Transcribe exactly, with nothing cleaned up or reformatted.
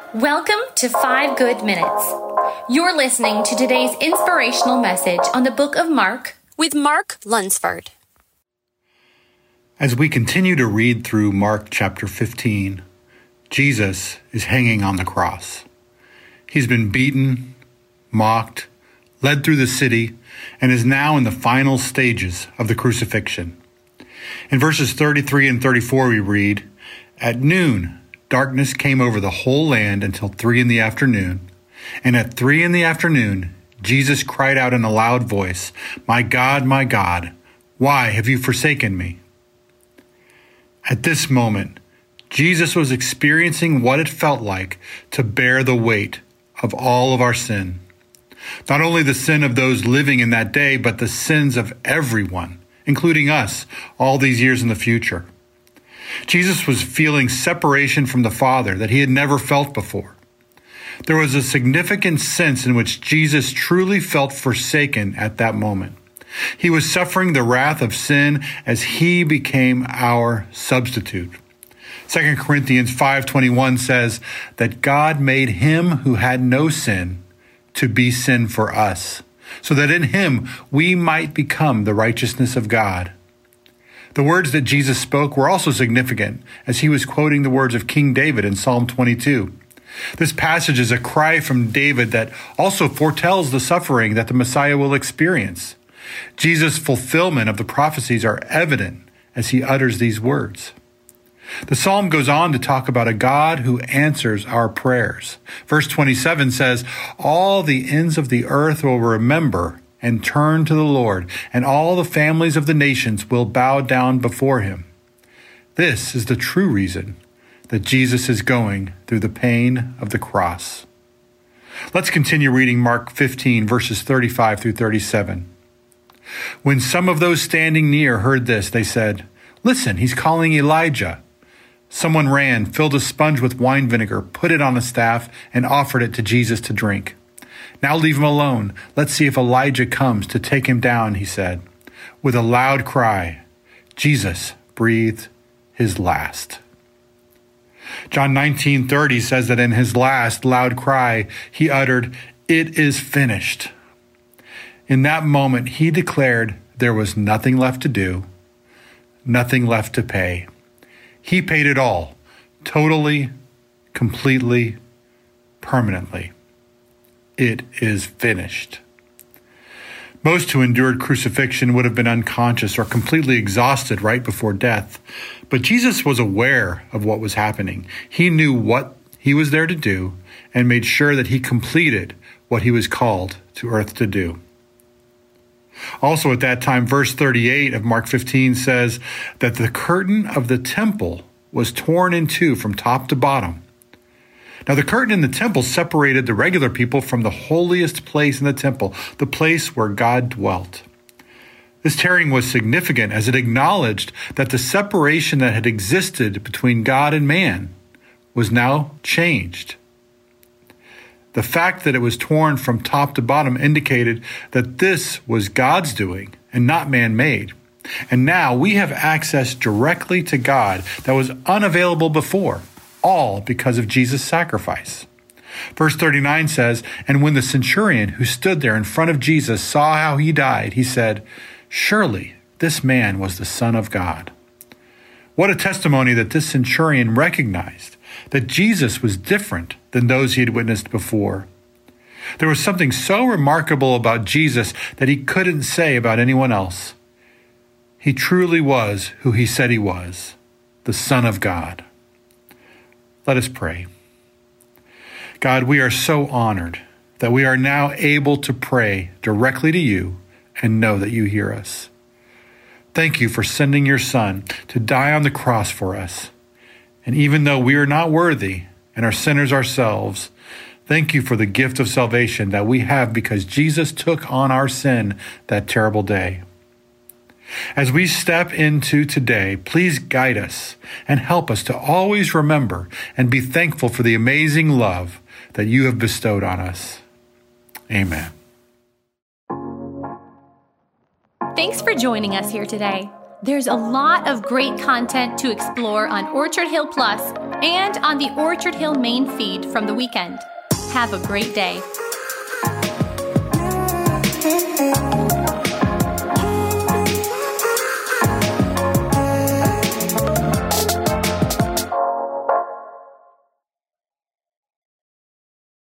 Welcome to Five Good Minutes. You're listening to today's inspirational message on the book of Mark with Mark Lunsford. As we continue to read through Mark chapter fifteen, Jesus is hanging on the cross. He's been beaten, mocked, led through the city, and is now in the final stages of the crucifixion. In verses thirty-three and thirty-four we read, "At noon, darkness came over the whole land until three in the afternoon. And at three in the afternoon, Jesus cried out in a loud voice, 'My God, my God, why have you forsaken me?'" At this moment, Jesus was experiencing what it felt like to bear the weight of all of our sin. Not only the sin of those living in that day, but the sins of everyone, including us, all these years in the future. Jesus was feeling separation from the Father that he had never felt before. There was a significant sense in which Jesus truly felt forsaken at that moment. He was suffering the wrath of sin as he became our substitute. Second Corinthians five twenty-one says that God made him who had no sin to be sin for us, so that in him we might become the righteousness of God. The words that Jesus spoke were also significant, as he was quoting the words of King David in Psalm twenty-two. This passage is a cry from David that also foretells the suffering that the Messiah will experience. Jesus' fulfillment of the prophecies are evident as he utters these words. The psalm goes on to talk about a God who answers our prayers. Verse twenty-seven says, "All the ends of the earth will remember and turn to the Lord, and all the families of the nations will bow down before him." This is the true reason that Jesus is going through the pain of the cross. Let's continue reading Mark fifteen, verses thirty-five through thirty-seven. When some of those standing near heard this, they said, "Listen, he's calling Elijah." Someone ran, filled a sponge with wine vinegar, put it on a staff, and offered it to Jesus to drink. "Now leave him alone. Let's see if Elijah comes to take him down," he said. With a loud cry, Jesus breathed his last. John nineteen thirty says that in his last loud cry, he uttered, "It is finished." In that moment, he declared there was nothing left to do, nothing left to pay. He paid it all, totally, completely, permanently. It is finished. Most who endured crucifixion would have been unconscious or completely exhausted right before death. But Jesus was aware of what was happening. He knew what he was there to do and made sure that he completed what he was called to earth to do. Also at that time, verse thirty-eight of Mark fifteen says that the curtain of the temple was torn in two from top to bottom. Now, the curtain in the temple separated the regular people from the holiest place in the temple, the place where God dwelt. This tearing was significant as it acknowledged that the separation that had existed between God and man was now changed. The fact that it was torn from top to bottom indicated that this was God's doing and not man-made. And now we have access directly to God that was unavailable before, all because of Jesus' sacrifice. Verse thirty-nine says, "And when the centurion who stood there in front of Jesus saw how he died, he said, 'Surely this man was the Son of God.'" What a testimony that this centurion recognized that Jesus was different than those he had witnessed before. There was something so remarkable about Jesus that he couldn't say about anyone else. He truly was who he said he was, the Son of God. Let us pray. God, we are so honored that we are now able to pray directly to you and know that you hear us. Thank you for sending your Son to die on the cross for us. And even though we are not worthy and are sinners ourselves, thank you for the gift of salvation that we have because Jesus took on our sin that terrible day. As we step into today, please guide us and help us to always remember and be thankful for the amazing love that you have bestowed on us. Amen. Thanks for joining us here today. There's a lot of great content to explore on Orchard Hill Plus and on the Orchard Hill main feed from the weekend. Have a great day.